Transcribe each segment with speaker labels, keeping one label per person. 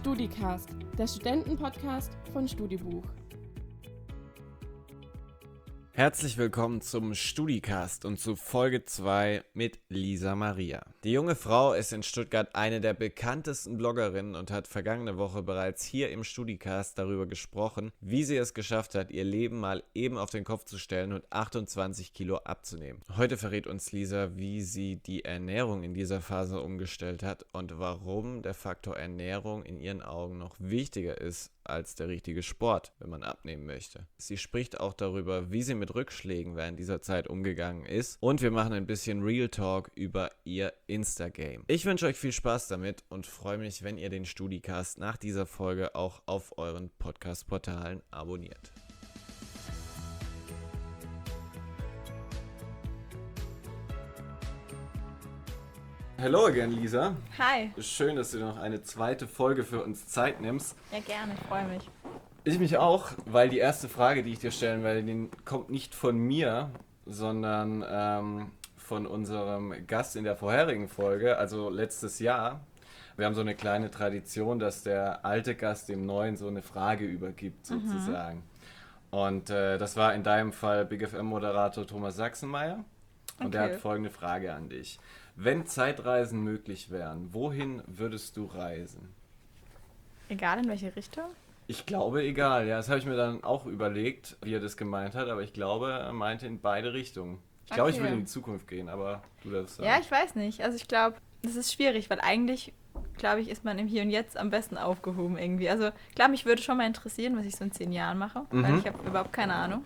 Speaker 1: StudiCast, der Studentenpodcast von Studibuch.
Speaker 2: Herzlich willkommen zum StudiCast und zu Folge 2 mit Lisa Maria. Die junge Frau ist in Stuttgart eine der bekanntesten Bloggerinnen und hat vergangene Woche bereits hier im StudiCast darüber gesprochen, wie sie es geschafft hat, ihr Leben mal eben auf den Kopf zu stellen und 28 Kilo abzunehmen. Heute verrät uns Lisa, wie sie die Ernährung in dieser Phase umgestellt hat und warum der Faktor Ernährung in ihren Augen noch wichtiger ist als der richtige Sport, wenn man abnehmen möchte. Sie spricht auch darüber, wie sie mit Rückschlägen während dieser Zeit umgegangen ist, und wir machen ein bisschen Real Talk über ihr Instagame. Ich wünsche euch viel Spaß damit und freue mich, wenn ihr den StudiCast nach dieser Folge auch auf euren Podcast-Portalen abonniert. Hello again, Lisa.
Speaker 3: Hi.
Speaker 2: Schön, dass du noch eine zweite Folge für uns Zeit nimmst.
Speaker 3: Ja, gerne, ich freue mich.
Speaker 2: Ich mich auch, weil die erste Frage, die ich dir stellen werde, die kommt nicht von mir, sondern von unserem Gast in der vorherigen Folge, also letztes Jahr. Wir haben so eine kleine Tradition, dass der alte Gast dem neuen so eine Frage übergibt, sozusagen. Und das war in deinem Fall Big FM-Moderator Thomas Sachsenmeier. Und er hat folgende Frage an dich. Wenn Zeitreisen möglich wären, wohin würdest du reisen?
Speaker 3: Egal in welche Richtung?
Speaker 2: Ich glaube, egal. Ja, das habe ich mir dann auch überlegt, wie er das gemeint hat. Aber ich glaube, er meinte in beide Richtungen. Ich glaube, ich würde in die Zukunft gehen, aber du darfst sagen.
Speaker 3: Ja, ich weiß nicht. Also ich glaube, das ist schwierig, weil eigentlich, glaube ich, ist man im Hier und Jetzt am besten aufgehoben irgendwie. Also klar, mich würde schon mal interessieren, was ich so in 10 Jahren mache, weil ich habe überhaupt keine Ahnung.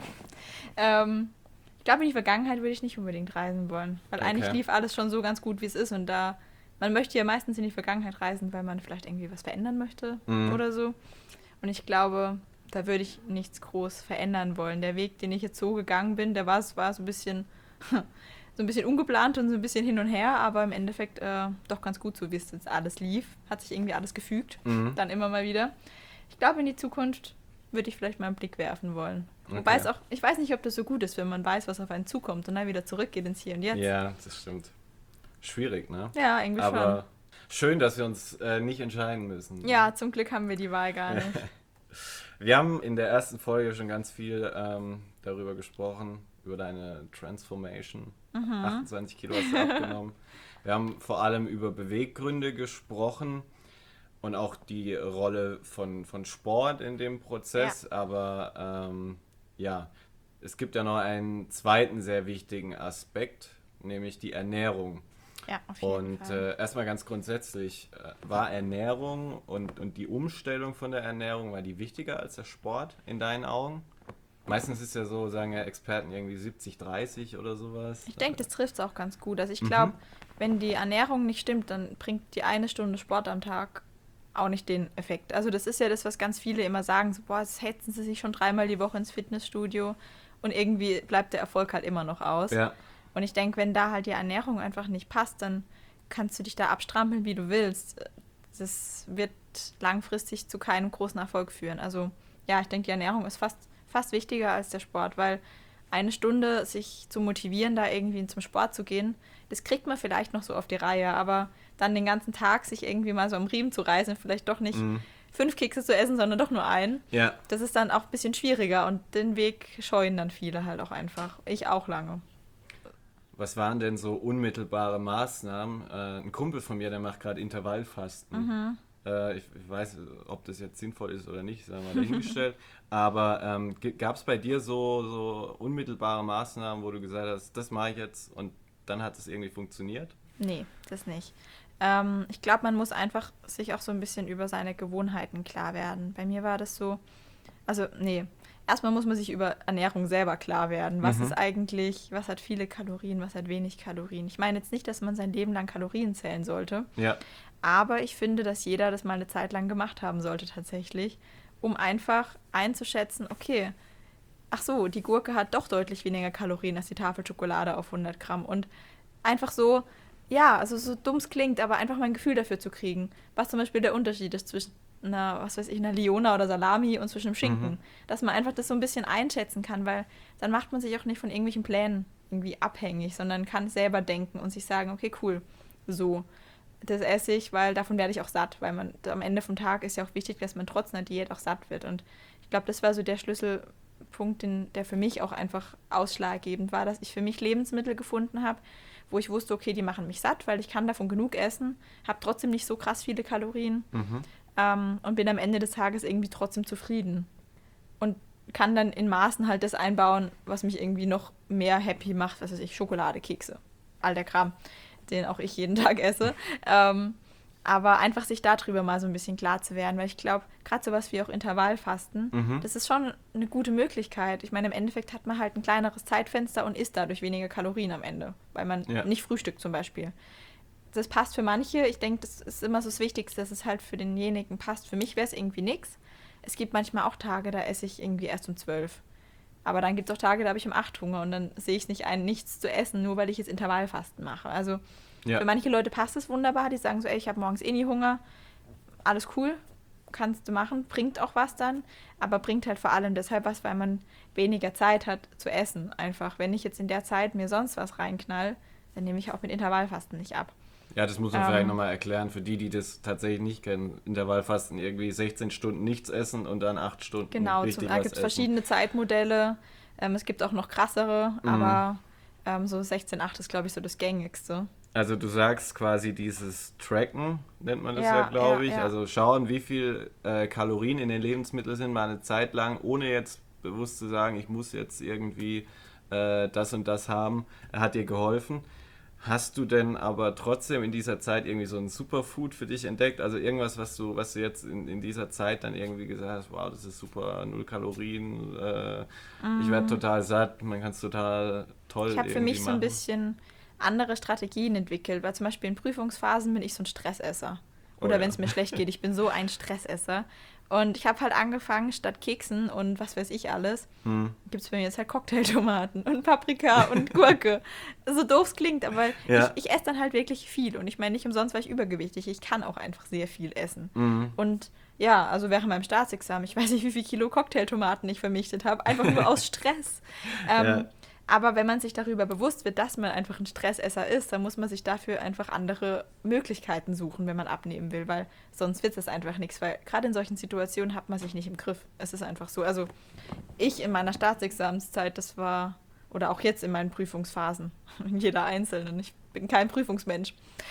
Speaker 3: Ich glaube, in die Vergangenheit würde ich nicht unbedingt reisen wollen, weil eigentlich lief alles schon so ganz gut, wie es ist, und man möchte ja meistens in die Vergangenheit reisen, weil man vielleicht irgendwie was verändern möchte oder so, und ich glaube, da würde ich nichts groß verändern wollen. Der Weg, den ich jetzt so gegangen bin, war so ein bisschen ungeplant und so ein bisschen hin und her, aber im Endeffekt doch ganz gut so, wie es jetzt alles lief, hat sich irgendwie alles gefügt, dann immer mal wieder. Ich glaube, in die Zukunft würde ich vielleicht mal einen Blick werfen wollen. Wobei ich weiß nicht, ob das so gut ist, wenn man weiß, was auf einen zukommt und dann wieder zurückgeht ins Hier und Jetzt.
Speaker 2: Ja, das stimmt. Schwierig, ne?
Speaker 3: Ja, irgendwie schon.
Speaker 2: Aber schön, dass wir uns nicht entscheiden müssen.
Speaker 3: Ja, zum Glück haben wir die Wahl gar nicht.
Speaker 2: Wir haben in der ersten Folge schon ganz viel darüber gesprochen, über deine Transformation. 28 Kilo hast du abgenommen. Wir haben vor allem über Beweggründe gesprochen und auch die Rolle von Sport in dem Prozess. Ja. Aber es gibt ja noch einen zweiten sehr wichtigen Aspekt, nämlich die Ernährung.
Speaker 3: Ja, auf jeden Fall.
Speaker 2: Und erstmal ganz grundsätzlich, war Ernährung und die Umstellung von der Ernährung, war die wichtiger als der Sport in deinen Augen? Meistens ist ja so, sagen ja Experten irgendwie 70-30 oder sowas.
Speaker 3: Ich denke, das trifft es auch ganz gut. Also ich glaube, wenn die Ernährung nicht stimmt, dann bringt die 1 Stunde Sport am Tag auch nicht den Effekt. Also das ist ja das, was ganz viele immer sagen, so, boah, jetzt hetzen sie sich schon 3-mal die Woche ins Fitnessstudio, und irgendwie bleibt der Erfolg halt immer noch aus. Ja. Und ich denke, wenn da halt die Ernährung einfach nicht passt, dann kannst du dich da abstrampeln, wie du willst. Das wird langfristig zu keinem großen Erfolg führen. Also ja, ich denke, die Ernährung ist fast wichtiger als der Sport, weil 1 Stunde sich zu motivieren, da irgendwie zum Sport zu gehen, das kriegt man vielleicht noch so auf die Reihe, aber dann den ganzen Tag sich irgendwie mal so am Riemen zu reißen, vielleicht doch nicht 5 Kekse zu essen, sondern doch nur einen, das ist dann auch ein bisschen schwieriger, und den Weg scheuen dann viele halt auch einfach. Ich auch lange.
Speaker 2: Was waren denn so unmittelbare Maßnahmen? Ein Kumpel von mir, der macht gerade Intervallfasten. Ich weiß, ob das jetzt sinnvoll ist oder nicht, sagen wir mal dahingestellt. Aber gab es bei dir so unmittelbare Maßnahmen, wo du gesagt hast, das mache ich jetzt, und dann hat es irgendwie funktioniert? Nee,
Speaker 3: das nicht. Ich glaube, man muss einfach sich auch so ein bisschen über seine Gewohnheiten klar werden. Bei mir war das so, erstmal muss man sich über Ernährung selber klar werden. Was ist eigentlich, was hat viele Kalorien, was hat wenig Kalorien? Ich meine jetzt nicht, dass man sein Leben lang Kalorien zählen sollte. Ja. Aber ich finde, dass jeder das mal eine Zeit lang gemacht haben sollte tatsächlich, um einfach einzuschätzen, okay, ach so, die Gurke hat doch deutlich weniger Kalorien als die Tafel Schokolade auf 100 Gramm. Und einfach so, ja, also so dumm es klingt, aber einfach mal ein Gefühl dafür zu kriegen, was zum Beispiel der Unterschied ist zwischen einer Liona oder Salami und zwischen dem Schinken. Dass man einfach das so ein bisschen einschätzen kann, weil dann macht man sich auch nicht von irgendwelchen Plänen irgendwie abhängig, sondern kann selber denken und sich sagen, okay, cool, so. das esse ich, weil davon werde ich auch satt, weil man am Ende vom Tag ist ja auch wichtig, dass man trotz einer Diät auch satt wird. Und ich glaube, das war so der Schlüsselpunkt, der für mich auch einfach ausschlaggebend war, dass ich für mich Lebensmittel gefunden habe, wo ich wusste, okay, die machen mich satt, weil ich kann davon genug essen, habe trotzdem nicht so krass viele Kalorien und bin am Ende des Tages irgendwie trotzdem zufrieden. Und kann dann in Maßen halt das einbauen, was mich irgendwie noch mehr happy macht, was weiß ich, Schokolade, Kekse, all der Kram, den auch ich jeden Tag esse. Aber einfach sich darüber mal so ein bisschen klar zu werden, weil ich glaube, gerade sowas wie auch Intervallfasten, das ist schon eine gute Möglichkeit. Ich meine, im Endeffekt hat man halt ein kleineres Zeitfenster und isst dadurch weniger Kalorien am Ende, weil man nicht frühstückt zum Beispiel. Das passt für manche. Ich denke, das ist immer so das Wichtigste, dass es halt für denjenigen passt. Für mich wäre es irgendwie nichts. Es gibt manchmal auch Tage, da esse ich irgendwie erst um 12. Aber dann gibt es auch Tage, da habe ich um 8 Hunger und dann sehe ich es nicht ein, nichts zu essen, nur weil ich jetzt Intervallfasten mache. Also für manche Leute passt es wunderbar. Die sagen so, ey, ich habe morgens eh nie Hunger. Alles cool, kannst du machen, bringt auch was dann. Aber bringt halt vor allem deshalb was, weil man weniger Zeit hat zu essen. Einfach, wenn ich jetzt in der Zeit mir sonst was reinknall, dann nehme ich auch mit Intervallfasten nicht ab.
Speaker 2: Ja, das muss man vielleicht nochmal erklären, für die das tatsächlich nicht kennen. Intervallfasten, irgendwie 16 Stunden nichts essen und dann 8 Stunden
Speaker 3: genau,
Speaker 2: richtig
Speaker 3: da
Speaker 2: was
Speaker 3: gibt es
Speaker 2: essen.
Speaker 3: verschiedene Zeitmodelle. Es gibt auch noch krassere, aber so 16,8 ist, glaube ich, so das Gängigste.
Speaker 2: Also du sagst quasi dieses Tracken, nennt man das ja, glaube ich.
Speaker 3: Ja.
Speaker 2: Also schauen, wie viel Kalorien in den Lebensmitteln sind, mal eine Zeit lang, ohne jetzt bewusst zu sagen, ich muss jetzt irgendwie das und das haben, hat dir geholfen. Hast du denn aber trotzdem in dieser Zeit irgendwie so ein Superfood für dich entdeckt? Also irgendwas, was du jetzt in dieser Zeit dann irgendwie gesagt hast, wow, das ist super, 0 Kalorien, ich werde total satt, man kann es total toll
Speaker 3: Ich habe für
Speaker 2: irgendwie
Speaker 3: mich so ein bisschen andere Strategien entwickelt, weil zum Beispiel in Prüfungsphasen bin ich so ein Stressesser. Oder wenn es mir schlecht geht, ich bin so ein Stressesser. Und ich habe halt angefangen, statt Keksen und was weiß ich alles, gibt es bei mir jetzt halt Cocktailtomaten und Paprika und Gurke. So doof es klingt, aber ich esse dann halt wirklich viel. Und ich meine, nicht umsonst war ich übergewichtig. Ich kann auch einfach sehr viel essen. Und ja, also während meinem Staatsexamen, ich weiß nicht, wie viel Kilo Cocktailtomaten ich vernichtet habe, einfach nur aus Stress. Aber wenn man sich darüber bewusst wird, dass man einfach ein Stressesser ist, dann muss man sich dafür einfach andere Möglichkeiten suchen, wenn man abnehmen will, weil sonst wird es einfach nichts, weil gerade in solchen Situationen hat man sich nicht im Griff. Es ist einfach so. Also ich in meiner Staatsexamenszeit, das war, oder auch jetzt in meinen Prüfungsphasen, in jeder einzelnen, ich bin kein Prüfungsmensch,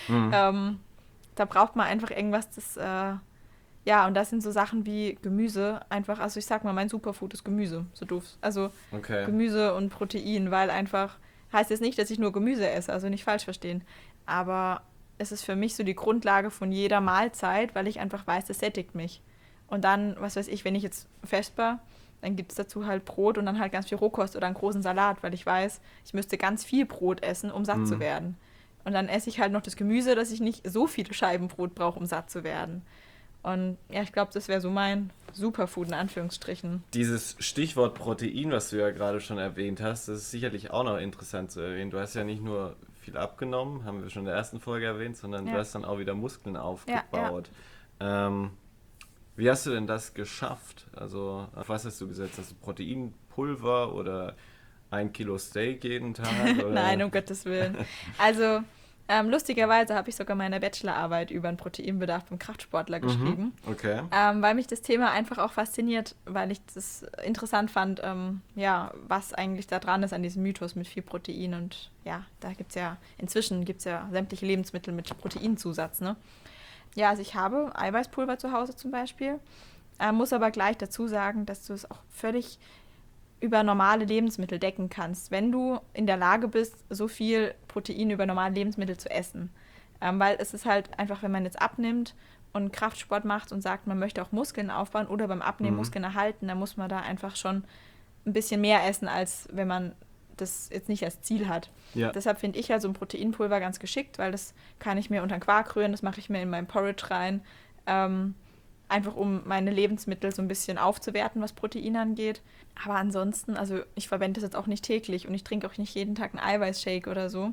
Speaker 3: da braucht man einfach irgendwas, das und das sind so Sachen wie Gemüse einfach, also ich sag mal, mein Superfood ist Gemüse, so doof. Also Gemüse und Protein, weil einfach, heißt jetzt nicht, dass ich nur Gemüse esse, also nicht falsch verstehen, aber es ist für mich so die Grundlage von jeder Mahlzeit, weil ich einfach weiß, das sättigt mich. Und dann, was weiß ich, wenn ich jetzt vesper, dann gibt es dazu halt Brot und dann halt ganz viel Rohkost oder einen großen Salat, weil ich weiß, ich müsste ganz viel Brot essen, um satt zu werden. Und dann esse ich halt noch das Gemüse, dass ich nicht so viele Scheiben Brot brauche, um satt zu werden. Und ja, ich glaube, das wäre so mein Superfood in Anführungsstrichen.
Speaker 2: Dieses Stichwort Protein, was du ja gerade schon erwähnt hast, das ist sicherlich auch noch interessant zu erwähnen. Du hast ja nicht nur viel abgenommen, haben wir schon in der ersten Folge erwähnt, sondern du hast dann auch wieder Muskeln aufgebaut. Wie hast du denn das geschafft? Also auf was hast du gesetzt? Hast du Proteinpulver oder 1 Kilo Steak jeden Tag? Oder?
Speaker 3: Nein, um Gottes Willen. Also lustigerweise habe ich sogar meine Bachelorarbeit über den Proteinbedarf beim Kraftsportler geschrieben.
Speaker 2: Okay.
Speaker 3: Weil mich das Thema einfach auch fasziniert, weil ich das interessant fand, was eigentlich da dran ist an diesem Mythos mit viel Protein. Und ja, da inzwischen gibt es ja sämtliche Lebensmittel mit Proteinzusatz, ne? Ja, also ich habe Eiweißpulver zu Hause zum Beispiel, muss aber gleich dazu sagen, dass du es auch völlig über normale Lebensmittel decken kannst, wenn du in der Lage bist, so viel Protein über normale Lebensmittel zu essen. Weil es ist halt einfach, wenn man jetzt abnimmt und Kraftsport macht und sagt, man möchte auch Muskeln aufbauen oder beim Abnehmen Muskeln erhalten, dann muss man da einfach schon ein bisschen mehr essen, als wenn man das jetzt nicht als Ziel hat. Ja. Deshalb finde ich ja so ein Proteinpulver ganz geschickt, weil das kann ich mir unter den Quark rühren, das mache ich mir in meinen Porridge rein, einfach um meine Lebensmittel so ein bisschen aufzuwerten, was Protein angeht. Aber ansonsten, also ich verwende das jetzt auch nicht täglich und ich trinke auch nicht jeden Tag einen Eiweißshake oder so.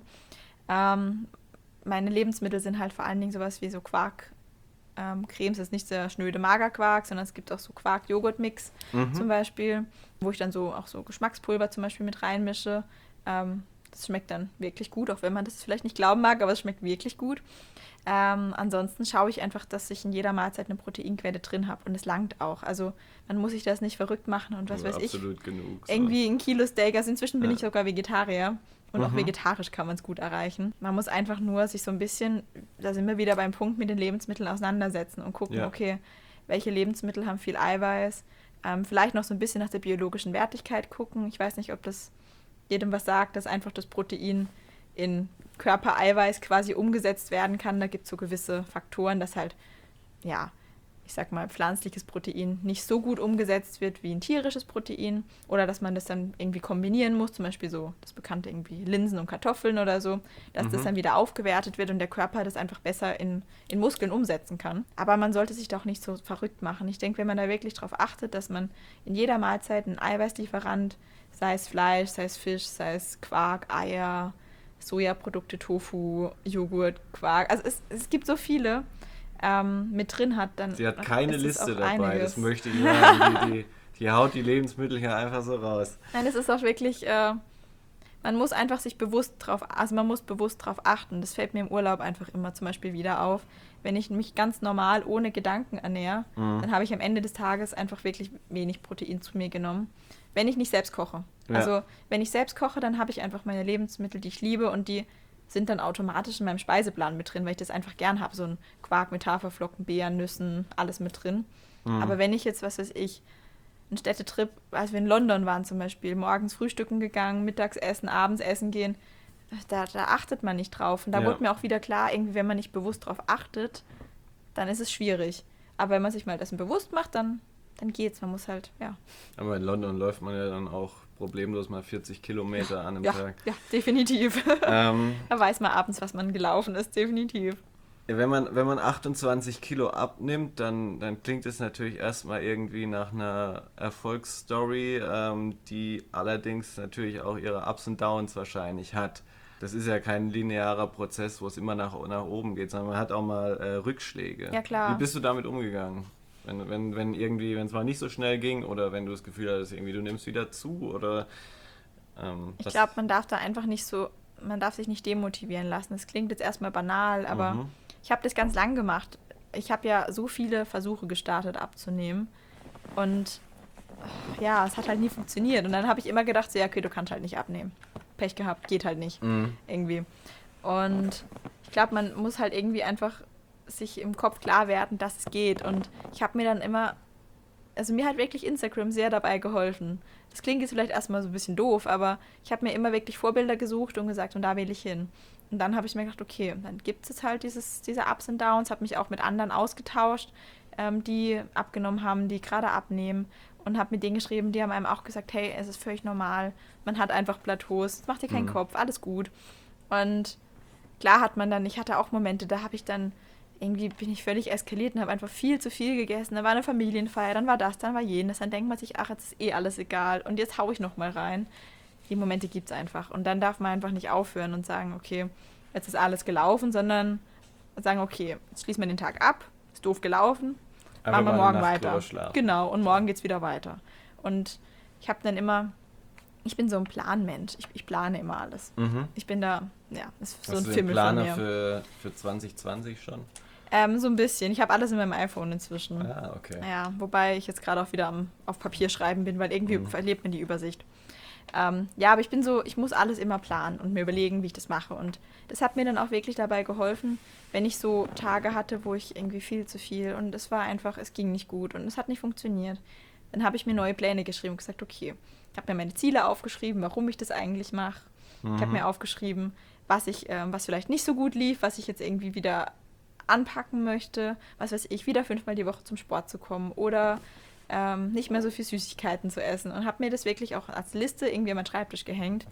Speaker 3: Meine Lebensmittel sind halt vor allen Dingen sowas wie so Quark. Cremes ist nicht der schnöde Magerquark, sondern es gibt auch so Quark-Joghurt-Mix zum Beispiel, wo ich dann so auch so Geschmackspulver zum Beispiel mit reinmische. Das schmeckt dann wirklich gut, auch wenn man das vielleicht nicht glauben mag, aber es schmeckt wirklich gut. Ansonsten schaue ich einfach, dass ich in jeder Mahlzeit eine Proteinquelle drin habe und es langt auch. Also man muss sich das nicht verrückt machen und was weiß ich.
Speaker 2: Absolut genug. So.
Speaker 3: Irgendwie ein Kilo Steak, also inzwischen bin ich sogar Vegetarier und auch vegetarisch kann man es gut erreichen. Man muss einfach nur sich so ein bisschen, da sind wir wieder beim Punkt, mit den Lebensmitteln auseinandersetzen und gucken, okay, welche Lebensmittel haben viel Eiweiß, vielleicht noch so ein bisschen nach der biologischen Wertigkeit gucken. Ich weiß nicht, ob das jedem was sagt, dass einfach das Protein in Körpereiweiß quasi umgesetzt werden kann. Da gibt es so gewisse Faktoren, dass halt, ja, ich sag mal, pflanzliches Protein nicht so gut umgesetzt wird wie ein tierisches Protein oder dass man das dann irgendwie kombinieren muss, zum Beispiel so das bekannte irgendwie Linsen und Kartoffeln oder so, dass das dann wieder aufgewertet wird und der Körper das einfach besser in Muskeln umsetzen kann. Aber man sollte sich doch nicht so verrückt machen. Ich denke, wenn man da wirklich darauf achtet, dass man in jeder Mahlzeit einen Eiweißlieferant, sei es Fleisch, sei es Fisch, sei es Quark, Eier, Sojaprodukte, Tofu, Joghurt, Quark, also es gibt so viele, mit drin hat, dann
Speaker 2: Sie hat keine Liste dabei,
Speaker 3: einiges.
Speaker 2: Das möchte ich sagen. Die haut die Lebensmittel hier einfach so raus.
Speaker 3: Nein, es ist auch wirklich, man muss einfach sich bewusst drauf achten. Das fällt mir im Urlaub einfach immer zum Beispiel wieder auf. Wenn ich mich ganz normal ohne Gedanken ernähre, dann habe ich am Ende des Tages einfach wirklich wenig Protein zu mir genommen, wenn ich nicht selbst koche. Ja. Also wenn ich selbst koche, dann habe ich einfach meine Lebensmittel, die ich liebe und die sind dann automatisch in meinem Speiseplan mit drin, weil ich das einfach gern habe. So ein Quark mit Haferflocken, Beeren, Nüssen, alles mit drin. Aber wenn ich jetzt, was weiß ich, einen Städtetrip, als wir in London waren zum Beispiel, morgens frühstücken gegangen, mittags essen, abends essen gehen, da achtet man nicht drauf. Und da wurde mir auch wieder klar, irgendwie, wenn man nicht bewusst drauf achtet, dann ist es schwierig. Aber wenn man sich mal dessen bewusst macht, dann geht's. Man muss halt, ja.
Speaker 2: Aber in London läuft man ja dann auch problemlos mal 40 Kilometer an einem Tag.
Speaker 3: Ja, definitiv. Da weiß man abends, was man gelaufen ist, definitiv.
Speaker 2: Wenn man 28 Kilo abnimmt, dann klingt es natürlich erstmal irgendwie nach einer Erfolgsstory, die allerdings natürlich auch ihre Ups und Downs wahrscheinlich hat. Das ist ja kein linearer Prozess, wo es immer nach oben geht, sondern man hat auch mal Rückschläge.
Speaker 3: Ja, klar.
Speaker 2: Wie bist du damit umgegangen? Wenn es mal nicht so schnell ging oder wenn du das Gefühl hattest, irgendwie du nimmst wieder zu oder
Speaker 3: ich glaube, man darf sich nicht demotivieren lassen. Das klingt jetzt erstmal banal, aber ich habe das ganz lang gemacht. Ich habe ja so viele Versuche gestartet abzunehmen und ja, es hat halt nie funktioniert. Und dann habe ich immer gedacht, so, ja, okay, du kannst halt nicht abnehmen. Pech gehabt, geht halt nicht. Irgendwie. Und ich glaube, man muss halt irgendwie einfach sich im Kopf klar werden, dass es geht. Und ich habe mir dann immer, also mir hat wirklich Instagram sehr dabei geholfen. Das klingt jetzt vielleicht erstmal so ein bisschen doof, aber ich habe mir immer wirklich Vorbilder gesucht und gesagt, und da will ich hin. Und dann habe ich mir gedacht, okay, dann gibt es halt diese Ups und Downs, habe mich auch mit anderen ausgetauscht, die abgenommen haben, die gerade abnehmen und habe mit denen geschrieben, die haben einem auch gesagt, hey, es ist völlig normal, man hat einfach Plateaus, mach dir keinen Kopf, alles gut. Und klar ich hatte auch Momente, da habe ich dann irgendwie bin ich völlig eskaliert und habe einfach viel zu viel gegessen. Da war eine Familienfeier, dann war das, dann war jenes. Dann denkt man sich, ach, jetzt ist eh alles egal. Und jetzt haue ich nochmal rein. Die Momente gibt es einfach. Und dann darf man einfach nicht aufhören und sagen, okay, jetzt ist alles gelaufen, sondern sagen, okay, jetzt schließen wir den Tag ab. Ist doof gelaufen. Machen wir morgen weiter. Genau, und morgen geht's wieder weiter. Und ich habe dann immer, ich bin so ein Planmensch. Ich plane immer alles. Ich bin da, ja, ist so ein Fimmel von mir.
Speaker 2: Hast du einen Planer für 2020 schon?
Speaker 3: So ein bisschen. Ich habe alles in meinem iPhone inzwischen.
Speaker 2: Ah, okay.
Speaker 3: Ja, wobei ich jetzt gerade auch wieder auf Papier schreiben bin, weil irgendwie verliert man die Übersicht. Ja, aber ich muss alles immer planen und mir überlegen, wie ich das mache. Und das hat mir dann auch wirklich dabei geholfen, wenn ich so Tage hatte, wo ich irgendwie viel zu viel und es ging nicht gut und es hat nicht funktioniert. Dann habe ich mir neue Pläne geschrieben und gesagt, okay, ich habe mir meine Ziele aufgeschrieben, warum ich das eigentlich mache. Ich habe mir aufgeschrieben, was vielleicht nicht so gut lief, was ich jetzt irgendwie wieder anpacken möchte, was weiß ich, wieder 5-mal die Woche zum Sport zu kommen oder nicht mehr so viel Süßigkeiten zu essen und habe mir das wirklich auch als Liste irgendwie an meinen Schreibtisch gehängt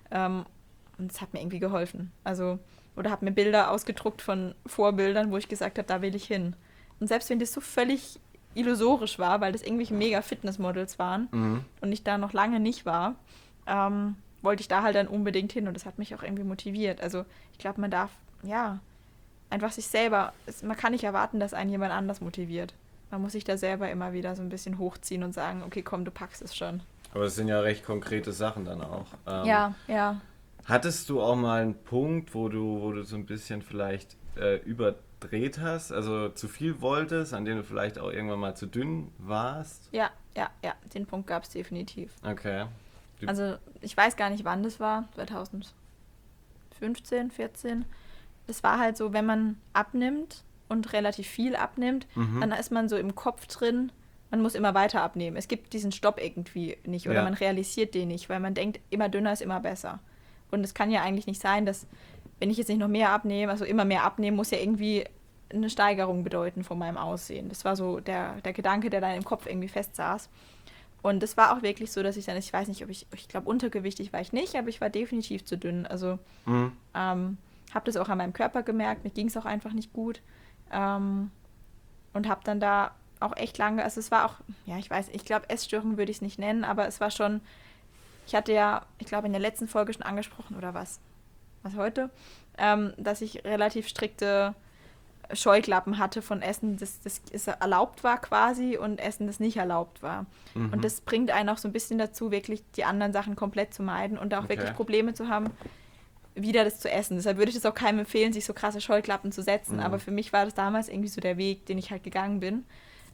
Speaker 3: und es hat mir irgendwie geholfen. Also, oder habe mir Bilder ausgedruckt von Vorbildern, wo ich gesagt habe, da will ich hin. Und selbst wenn das so völlig illusorisch war, weil das irgendwelche mega Fitnessmodels waren und ich da noch lange nicht war, wollte ich da halt dann unbedingt hin und das hat mich auch irgendwie motiviert. Also ich glaube, man darf, ja, einfach sich selber, man kann nicht erwarten, dass einen jemand anders motiviert. Man muss sich da selber immer wieder so ein bisschen hochziehen und sagen, okay, komm, du packst es schon.
Speaker 2: Aber das sind ja recht konkrete Sachen dann auch.
Speaker 3: Ja.
Speaker 2: Hattest du auch mal einen Punkt, wo du so ein bisschen vielleicht überdreht hast, also zu viel wolltest, an dem du vielleicht auch irgendwann mal zu dünn warst?
Speaker 3: Ja, den Punkt gab es definitiv.
Speaker 2: Okay.
Speaker 3: Also ich weiß gar nicht, wann das war, 2015, 14. Das war halt so, wenn man abnimmt und relativ viel abnimmt, dann ist man so im Kopf drin, man muss immer weiter abnehmen. Es gibt diesen Stopp irgendwie nicht oder man realisiert den nicht, weil man denkt, immer dünner ist immer besser. Und es kann ja eigentlich nicht sein, dass, wenn ich jetzt nicht noch mehr abnehme, also immer mehr abnehmen, muss ja irgendwie eine Steigerung bedeuten von meinem Aussehen. Das war so der Gedanke, der dann im Kopf irgendwie festsaß. Und es war auch wirklich so, dass ich dann, ich weiß nicht, ob ich glaube, untergewichtig war ich nicht, aber ich war definitiv zu dünn. Also habe das auch an meinem Körper gemerkt, mir ging es auch einfach nicht gut. Und habe dann da auch echt lange, also es war auch, ja, ich glaube, Essstörung würde ich es nicht nennen, aber es war schon, ich hatte ja, ich glaube, in der letzten Folge schon angesprochen, oder was heute, dass ich relativ strikte Scheuklappen hatte von Essen, das erlaubt war quasi und Essen, das nicht erlaubt war. Und das bringt einen auch so ein bisschen dazu, wirklich die anderen Sachen komplett zu meiden und auch wirklich Probleme zu haben, wieder das zu essen. Deshalb würde ich das auch keinem empfehlen, sich so krasse Scheuklappen zu setzen. Aber für mich war das damals irgendwie so der Weg, den ich halt gegangen bin.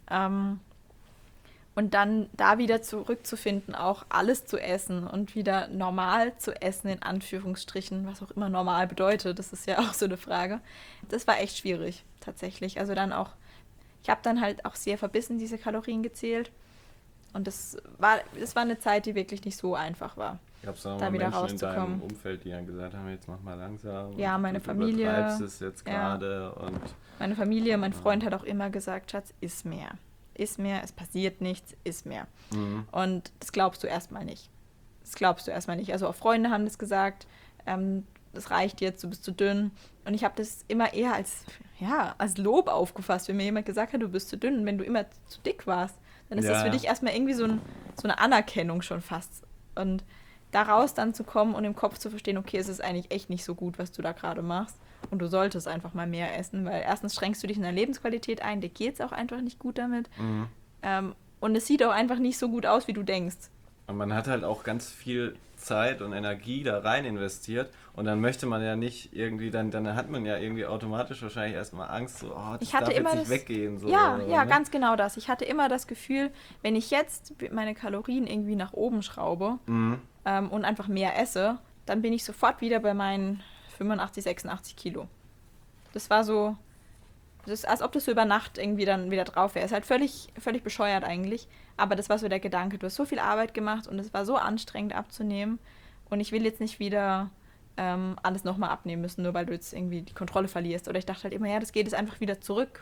Speaker 3: Und dann da wieder zurückzufinden, auch alles zu essen und wieder normal zu essen, in Anführungsstrichen, was auch immer normal bedeutet, das ist ja auch so eine Frage. Das war echt schwierig, tatsächlich. Also dann auch, ich habe dann halt auch sehr verbissen diese Kalorien gezählt. Und das war eine Zeit, die wirklich nicht so einfach war.
Speaker 2: Gab es auch
Speaker 3: da
Speaker 2: mal
Speaker 3: wieder
Speaker 2: Menschen in
Speaker 3: rauszukommen.
Speaker 2: deinem Umfeld, die dann gesagt haben, jetzt mach mal langsam.
Speaker 3: Ja, meine Familie.
Speaker 2: Du übertreibst es jetzt gerade. Und
Speaker 3: meine Familie, mein Freund hat auch immer gesagt, Schatz, iss mehr. Iss mehr, es passiert nichts, iss mehr. Und das glaubst du erstmal nicht. Also auch Freunde haben das gesagt, das reicht jetzt, du bist zu dünn. Und ich habe das immer eher als Lob aufgefasst, wenn mir jemand gesagt hat, du bist zu dünn. Und wenn du immer zu dick warst, dann ist das für dich erstmal irgendwie so eine Anerkennung schon fast. Und daraus dann zu kommen und im Kopf zu verstehen, okay, es ist eigentlich echt nicht so gut, was du da gerade machst. Und du solltest einfach mal mehr essen, weil erstens schränkst du dich in der Lebensqualität ein, dir geht es auch einfach nicht gut damit. Und es sieht auch einfach nicht so gut aus, wie du denkst.
Speaker 2: Und man hat halt auch ganz viel Zeit und Energie da rein investiert und dann möchte man ja nicht irgendwie, dann hat man ja irgendwie automatisch wahrscheinlich erstmal Angst, so, das darf jetzt nicht weggehen. So,
Speaker 3: ja,
Speaker 2: ne?
Speaker 3: ganz genau das. Ich hatte immer das Gefühl, wenn ich jetzt meine Kalorien irgendwie nach oben schraube und einfach mehr esse, dann bin ich sofort wieder bei meinen 85, 86 Kilo. Das war so, das ist, als ob das so über Nacht irgendwie dann wieder drauf wäre. Ist halt völlig bescheuert eigentlich, aber das war so der Gedanke. Du hast so viel Arbeit gemacht und es war so anstrengend abzunehmen und ich will jetzt nicht wieder alles nochmal abnehmen müssen, nur weil du jetzt irgendwie die Kontrolle verlierst. Oder ich dachte halt immer, ja, das geht jetzt einfach wieder zurück.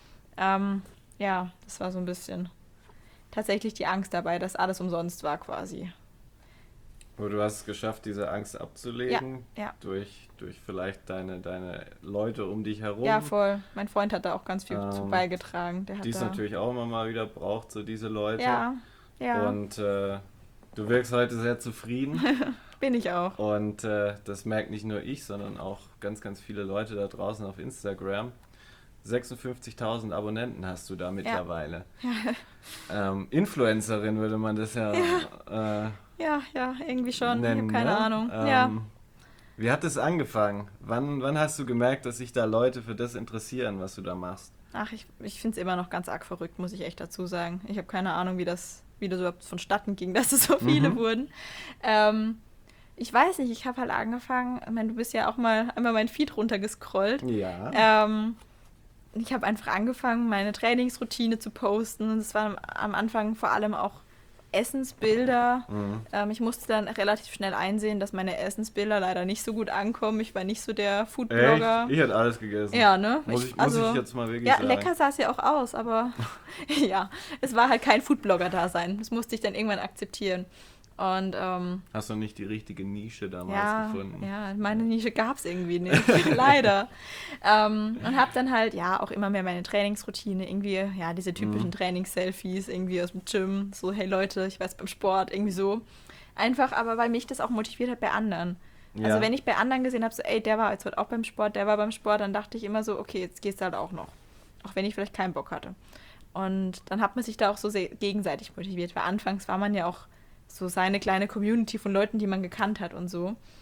Speaker 3: Das war so ein bisschen tatsächlich die Angst dabei, dass alles umsonst war quasi.
Speaker 2: Aber du hast es geschafft, diese Angst abzulegen,
Speaker 3: ja.
Speaker 2: durch vielleicht deine Leute um dich herum.
Speaker 3: Ja, voll. Mein Freund hat da auch ganz viel zu beigetragen.
Speaker 2: Die es natürlich auch immer mal wieder braucht, so diese Leute.
Speaker 3: Ja.
Speaker 2: Und du wirkst heute sehr zufrieden.
Speaker 3: Bin ich auch.
Speaker 2: Und das merkt nicht nur ich, sondern auch ganz, ganz viele Leute da draußen auf Instagram. 56.000 Abonnenten hast du da mittlerweile. Ja. Influencerin würde man das ja
Speaker 3: irgendwie schon.
Speaker 2: Nennen,
Speaker 3: ich habe keine Ahnung.
Speaker 2: Wie hat es angefangen? Wann hast du gemerkt, dass sich da Leute für das interessieren, was du da machst?
Speaker 3: Ach, ich finde es immer noch ganz arg verrückt, muss ich echt dazu sagen. Ich habe keine Ahnung, wie das überhaupt vonstatten ging, dass es so viele wurden. Ich weiß nicht, ich habe halt angefangen, ich meine, du bist ja auch mal einmal mein Feed runtergescrollt.
Speaker 2: Ja.
Speaker 3: Ich habe einfach angefangen, meine Trainingsroutine zu posten. Und es waren am Anfang vor allem auch Essensbilder. Ich musste dann relativ schnell einsehen, dass meine Essensbilder leider nicht so gut ankommen. Ich war nicht so der Foodblogger.
Speaker 2: Echt? Ich hätte alles gegessen.
Speaker 3: Ja, ne?
Speaker 2: Muss ich jetzt mal wirklich sagen.
Speaker 3: Ja, lecker sah es ja auch aus, aber ja, es war halt kein Foodblogger-Dasein. Das musste ich dann irgendwann akzeptieren. Und
Speaker 2: hast du nicht die richtige Nische damals gefunden?
Speaker 3: Ja, meine Nische gab es irgendwie nicht, leider. Und habe dann halt auch immer mehr meine Trainingsroutine, irgendwie diese typischen Trainings-Selfies irgendwie aus dem Gym, so hey Leute, ich weiß beim Sport, irgendwie so. Einfach, aber weil mich das auch motiviert hat bei anderen. Ja. Also wenn ich bei anderen gesehen habe, so ey, der war jetzt heute auch beim Sport, der war beim Sport, dann dachte ich immer so, okay, jetzt geht's halt auch noch. Auch wenn ich vielleicht keinen Bock hatte. Und dann hat man sich da auch so gegenseitig motiviert, weil anfangs war man ja auch so seine kleine Community von Leuten, die man gekannt hat und so.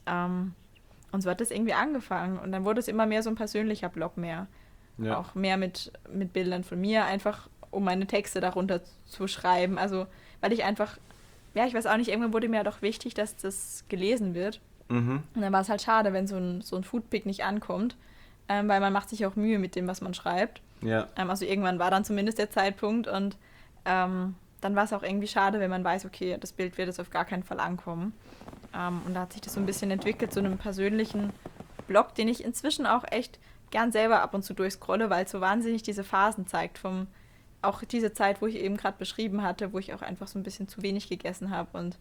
Speaker 3: Und so hat es irgendwie angefangen. Und dann wurde es immer mehr so ein persönlicher Blog mehr.
Speaker 2: Ja.
Speaker 3: Auch mehr mit Bildern von mir, einfach um meine Texte darunter zu schreiben. Also, weil ich einfach, ja, ich weiß auch nicht, irgendwann wurde mir doch wichtig, dass das gelesen wird.
Speaker 2: Mhm.
Speaker 3: Und dann war es halt schade, wenn so ein Foodpick nicht ankommt, weil man macht sich auch Mühe mit dem, was man schreibt.
Speaker 2: Ja.
Speaker 3: Also irgendwann war dann zumindest der Zeitpunkt und dann war es auch irgendwie schade, wenn man weiß, okay, das Bild wird jetzt auf gar keinen Fall ankommen. Und da hat sich das so ein bisschen entwickelt zu einem persönlichen Blog, den ich inzwischen auch echt gern selber ab und zu durchscrolle, weil es so wahnsinnig diese Phasen zeigt, auch diese Zeit, wo ich eben gerade beschrieben hatte, wo ich auch einfach so ein bisschen zu wenig gegessen habe und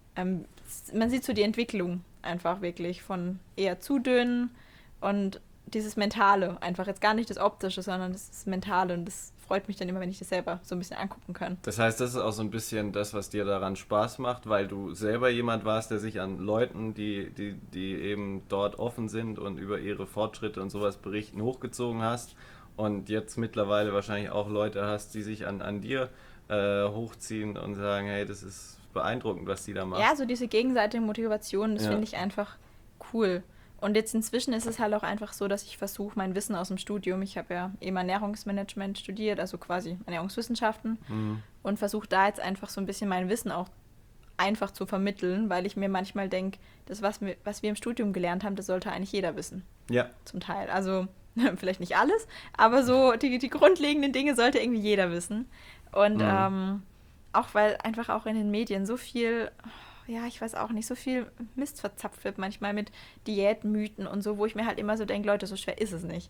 Speaker 3: man sieht so die Entwicklung einfach wirklich von eher zu dünn und dieses Mentale, einfach jetzt gar nicht das Optische, sondern das Mentale und das freut mich dann immer, wenn ich das selber so ein bisschen angucken kann.
Speaker 2: Das heißt, das ist auch so ein bisschen das, was dir daran Spaß macht, weil du selber jemand warst, der sich an Leuten, die eben dort offen sind und über ihre Fortschritte und sowas berichten, hochgezogen hast und jetzt mittlerweile wahrscheinlich auch Leute hast, die sich an dir hochziehen und sagen, hey, das ist beeindruckend, was die da machen.
Speaker 3: Ja, so diese gegenseitige Motivation, das finde ich einfach cool. Und jetzt inzwischen ist es halt auch einfach so, dass ich versuche, mein Wissen aus dem Studium, ich habe ja eben Ernährungsmanagement studiert, also quasi Ernährungswissenschaften, und versuche da jetzt einfach so ein bisschen mein Wissen auch einfach zu vermitteln, weil ich mir manchmal denke, das, was wir im Studium gelernt haben, das sollte eigentlich jeder wissen.
Speaker 2: Ja.
Speaker 3: Zum Teil. Also vielleicht nicht alles, aber so die grundlegenden Dinge sollte irgendwie jeder wissen. Und auch weil einfach auch in den Medien so viel, ja, ich weiß auch nicht, so viel Mist verzapft wird manchmal mit Diätmythen und so, wo ich mir halt immer so denke, Leute, so schwer ist es nicht.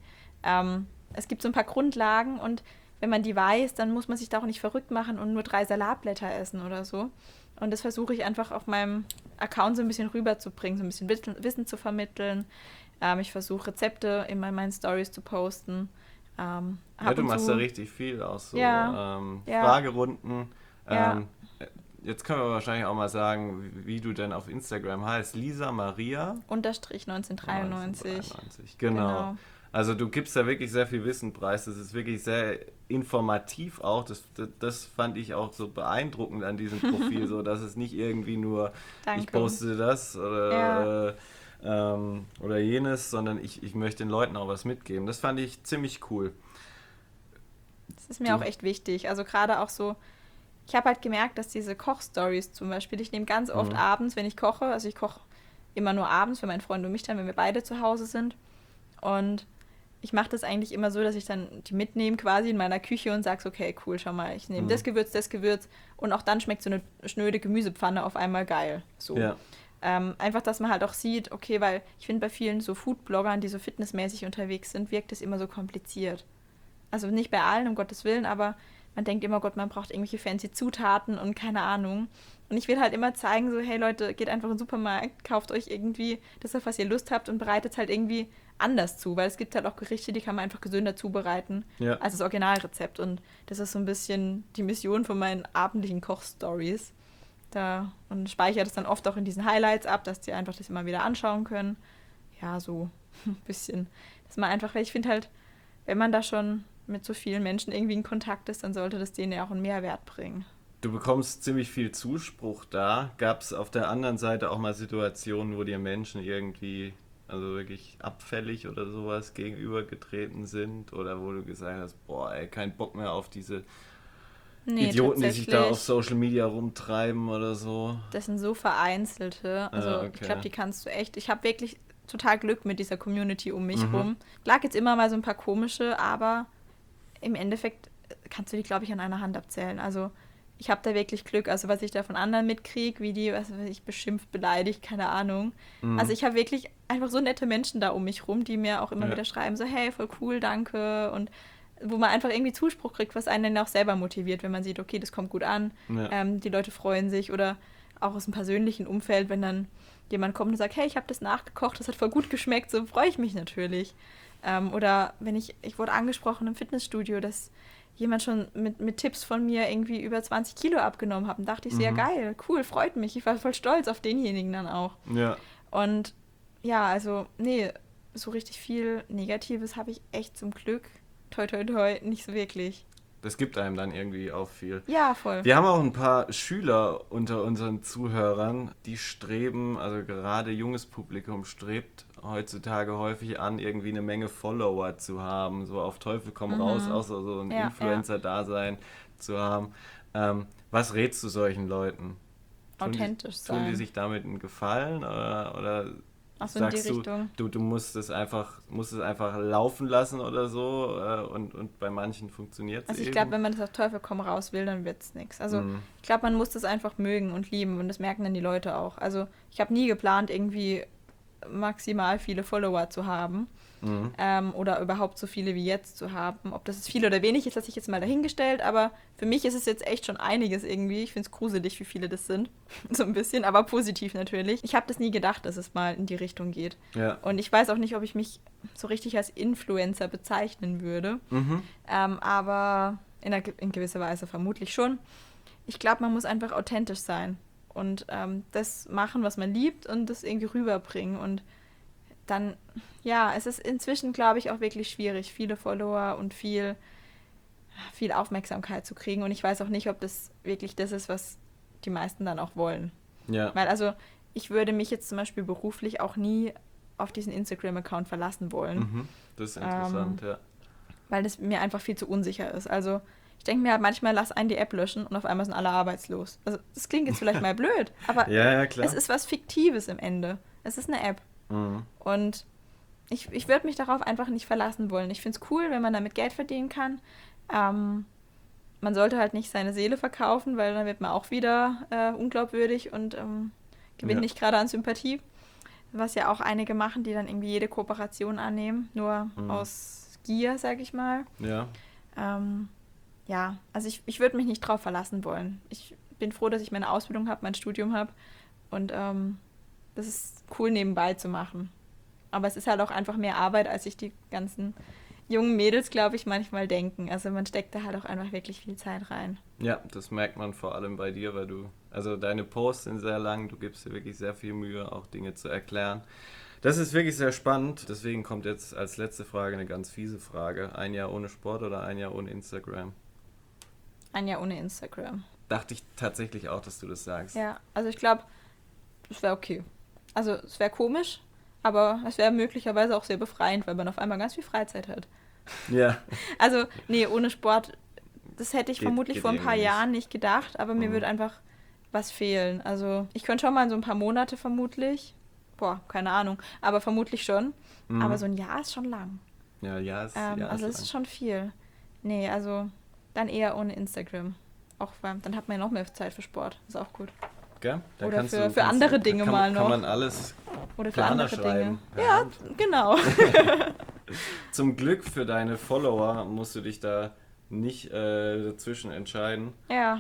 Speaker 3: Es gibt so ein paar Grundlagen und wenn man die weiß, dann muss man sich da auch nicht verrückt machen und nur 3 Salatblätter essen oder so. Und das versuche ich einfach auf meinem Account so ein bisschen rüberzubringen, so ein bisschen Wissen zu vermitteln. Ich versuche Rezepte in meinen Stories zu posten.
Speaker 2: Ja, du machst da richtig viel aus, so Fragerunden.
Speaker 3: Ja.
Speaker 2: Jetzt können wir wahrscheinlich auch mal sagen, wie du denn auf Instagram heißt. Lisa Maria
Speaker 3: unterstrich 1993.
Speaker 2: Genau. Also du gibst da wirklich sehr viel Wissen preis. Das ist wirklich sehr informativ auch. Das fand ich auch so beeindruckend an diesem Profil, so dass es nicht irgendwie nur ich poste das oder jenes, sondern ich möchte den Leuten auch was mitgeben. Das fand ich ziemlich cool.
Speaker 3: Das ist mir auch echt wichtig. Also gerade auch so, ich habe halt gemerkt, dass diese Kochstories zum Beispiel, ich nehme ganz oft abends, wenn ich koche, also ich koche immer nur abends für meinen Freund und mich dann, wenn wir beide zu Hause sind. Und ich mache das eigentlich immer so, dass ich dann die mitnehme quasi in meiner Küche und sage, okay, cool, schau mal, ich nehme das Gewürz und auch dann schmeckt so eine schnöde Gemüsepfanne auf einmal geil. So.
Speaker 2: Ja.
Speaker 3: Einfach, dass man halt auch sieht, okay, weil ich finde, bei vielen so Foodbloggern, die so fitnessmäßig unterwegs sind, wirkt es immer so kompliziert. Also nicht bei allen, um Gottes Willen, aber man denkt immer, Gott, man braucht irgendwelche fancy Zutaten und keine Ahnung. Und ich will halt immer zeigen, so, hey Leute, geht einfach in den Supermarkt, kauft euch irgendwie das, auf was ihr Lust habt und bereitet es halt irgendwie anders zu, weil es gibt halt auch Gerichte, die kann man einfach gesünder zubereiten als das Originalrezept. Und das ist so ein bisschen die Mission von meinen abendlichen Kochstories. Und speichere das dann oft auch in diesen Highlights ab, dass die einfach das immer wieder anschauen können. Ja, so ein bisschen. Dass man einfach, weil ich finde halt, wenn man da schon mit so vielen Menschen irgendwie in Kontakt ist, dann sollte das denen ja auch einen Mehrwert bringen.
Speaker 2: Du bekommst ziemlich viel Zuspruch da. Gab es auf der anderen Seite auch mal Situationen, wo dir Menschen irgendwie, also wirklich abfällig oder sowas gegenübergetreten sind? Oder wo du gesagt hast, boah, ey, kein Bock mehr auf diese Idioten, die sich da auf Social Media rumtreiben oder so?
Speaker 3: Das sind so vereinzelte. Also ich glaube, die kannst du echt. Ich habe wirklich total Glück mit dieser Community um mich rum. Lag jetzt immer mal so ein paar komische, aber im Endeffekt kannst du die, glaube ich, an einer Hand abzählen. Also ich habe da wirklich Glück. Also was ich da von anderen mitkriege, wie die, was weiß ich, beschimpft, beleidigt, keine Ahnung. Also ich habe wirklich einfach so nette Menschen da um mich rum, die mir auch immer wieder schreiben, so hey, voll cool, danke. Und wo man einfach irgendwie Zuspruch kriegt, was einen dann auch selber motiviert, wenn man sieht, okay, das kommt gut an, die Leute freuen sich. Oder auch aus dem persönlichen Umfeld, wenn dann jemand kommt und sagt, hey, ich habe das nachgekocht, das hat voll gut geschmeckt, so freue ich mich natürlich. Oder wenn ich wurde angesprochen im Fitnessstudio, dass jemand schon mit Tipps von mir irgendwie über 20 Kilo abgenommen hat. Und dachte ich, sehr geil, cool, freut mich. Ich war voll stolz auf denjenigen dann auch.
Speaker 2: Ja.
Speaker 3: Und ja, also, nee, so richtig viel Negatives habe ich echt zum Glück, toi toi toi, nicht so wirklich.
Speaker 2: das gibt einem dann irgendwie auch viel.
Speaker 3: Ja, voll.
Speaker 2: Wir haben auch ein paar Schüler unter unseren Zuhörern, die streben, also gerade junges Publikum strebt heutzutage häufig an, irgendwie eine Menge Follower zu haben, so auf Teufel komm raus, außer so ein Influencer-Dasein zu haben. Was rätst du solchen Leuten?
Speaker 3: Authentisch sein.
Speaker 2: Tun die sich damit einen Gefallen oder
Speaker 3: Ach so, in die
Speaker 2: sagst
Speaker 3: Richtung.
Speaker 2: du musst es einfach laufen lassen oder so und bei manchen funktioniert es
Speaker 3: Also ich
Speaker 2: eben?
Speaker 3: glaube, wenn man das auf Teufel komm raus will, dann wird es nichts. Also ich glaube, man muss das einfach mögen und lieben und das merken dann die Leute auch. Also ich habe nie geplant, irgendwie maximal viele Follower zu haben oder überhaupt so viele wie jetzt zu haben. Ob das jetzt viel oder wenig ist, lasse ich jetzt mal dahingestellt, aber für mich ist es jetzt echt schon einiges irgendwie. Ich finde es gruselig, wie viele das sind, so ein bisschen, aber positiv natürlich. Ich habe das nie gedacht, dass es mal in die Richtung geht.
Speaker 2: Ja.
Speaker 3: Und ich weiß auch nicht, ob ich mich so richtig als Influencer bezeichnen würde, aber in gewisser Weise vermutlich schon. Ich glaube, man muss einfach authentisch sein und das machen, was man liebt und das irgendwie rüberbringen und dann, ja, es ist inzwischen, glaube ich, auch wirklich schwierig, viele Follower und viel Aufmerksamkeit zu kriegen und ich weiß auch nicht, ob das wirklich das ist, was die meisten dann auch wollen.
Speaker 2: Ja.
Speaker 3: Weil also, ich würde mich jetzt zum Beispiel beruflich auch nie auf diesen Instagram-Account verlassen wollen.
Speaker 2: Das ist interessant, ja.
Speaker 3: Weil das mir einfach viel zu unsicher ist. Also ich denke mir halt manchmal, lass einen die App löschen und auf einmal sind alle arbeitslos. Also das klingt jetzt vielleicht mal blöd, aber
Speaker 2: Ja, klar.
Speaker 3: es ist was Fiktives im Ende. Es ist eine App. Und ich würde mich darauf einfach nicht verlassen wollen. Ich finde es cool, wenn man damit Geld verdienen kann. Man sollte halt nicht seine Seele verkaufen, weil dann wird man auch wieder unglaubwürdig und gewinnt nicht gerade an Sympathie. Was ja auch einige machen, die dann irgendwie jede Kooperation annehmen, nur aus Gier, sag ich mal.
Speaker 2: Ja.
Speaker 3: Ja, also ich würde mich nicht drauf verlassen wollen. Ich bin froh, dass ich meine Ausbildung habe, mein Studium habe und das ist cool nebenbei zu machen. Aber es ist halt auch einfach mehr Arbeit, als sich die ganzen jungen Mädels, glaube ich, manchmal denken. Also man steckt da halt auch einfach wirklich viel Zeit rein.
Speaker 2: Ja, das merkt man vor allem bei dir, weil also deine Posts sind sehr lang, du gibst dir wirklich sehr viel Mühe, auch Dinge zu erklären. Das ist wirklich sehr spannend, deswegen kommt jetzt als letzte Frage eine ganz fiese Frage. 1 Jahr ohne Sport oder 1 Jahr ohne Instagram?
Speaker 3: 1 Jahr ohne Instagram.
Speaker 2: Dachte ich tatsächlich auch, dass du das sagst.
Speaker 3: Ja, also ich glaube, das wäre okay. Also es wäre komisch, aber es wäre möglicherweise auch sehr befreiend, weil man auf einmal ganz viel Freizeit hat.
Speaker 2: Ja.
Speaker 3: Also, nee, ohne Sport, das hätte ich vermutlich
Speaker 2: geht
Speaker 3: vor ein paar
Speaker 2: irgendwie
Speaker 3: Jahren nicht gedacht, aber mir würde einfach was fehlen. Also, ich könnte schon mal in so ein paar Monate vermutlich, keine Ahnung, aber vermutlich schon. Aber so ein Jahr ist schon lang.
Speaker 2: Ja, ist
Speaker 3: also es ist schon viel. Nee, also dann eher ohne Instagram. Auch weil dann hat man ja noch mehr Zeit für Sport. Ist auch gut.
Speaker 2: Gell? Da
Speaker 3: Oder
Speaker 2: kannst
Speaker 3: für andere Dinge mal noch.
Speaker 2: Kann man alles
Speaker 3: Oder für
Speaker 2: Planer
Speaker 3: andere
Speaker 2: schreiben.
Speaker 3: Dinge. Ja, genau.
Speaker 2: Zum Glück für deine Follower musst du dich da nicht dazwischen entscheiden.
Speaker 3: Ja.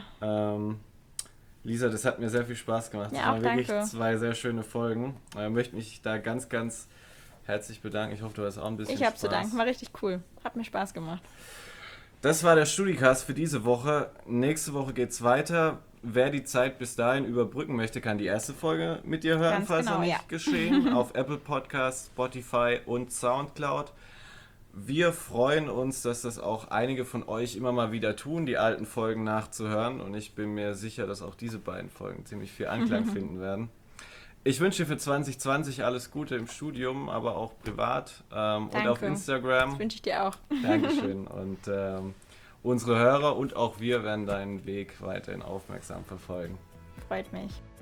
Speaker 2: Lisa, das hat mir sehr viel Spaß gemacht.
Speaker 3: Ja,
Speaker 2: das waren
Speaker 3: auch
Speaker 2: wirklich
Speaker 3: danke.
Speaker 2: 2 sehr schöne Folgen. Ich möchte mich da ganz, ganz herzlich bedanken. Ich hoffe, du hast auch ein bisschen Spaß.
Speaker 3: Ich habe zu danken. War richtig cool. Hat mir Spaß gemacht.
Speaker 2: Das war der StudiCast für diese Woche. Nächste Woche geht's weiter. Wer die Zeit bis dahin überbrücken möchte, kann die erste Folge mit dir hören,
Speaker 3: Ganz
Speaker 2: falls
Speaker 3: genau,
Speaker 2: noch nicht
Speaker 3: ja.
Speaker 2: geschehen. Auf Apple Podcasts, Spotify und Soundcloud. Wir freuen uns, dass das auch einige von euch immer mal wieder tun, die alten Folgen nachzuhören. Und ich bin mir sicher, dass auch diese beiden Folgen ziemlich viel Anklang finden werden. Ich wünsche dir für 2020 alles Gute im Studium, aber auch privat und auf Instagram.
Speaker 3: Das wünsche ich dir auch.
Speaker 2: Dankeschön. Und unsere Hörer und auch wir werden deinen Weg weiterhin aufmerksam verfolgen.
Speaker 3: Freut mich.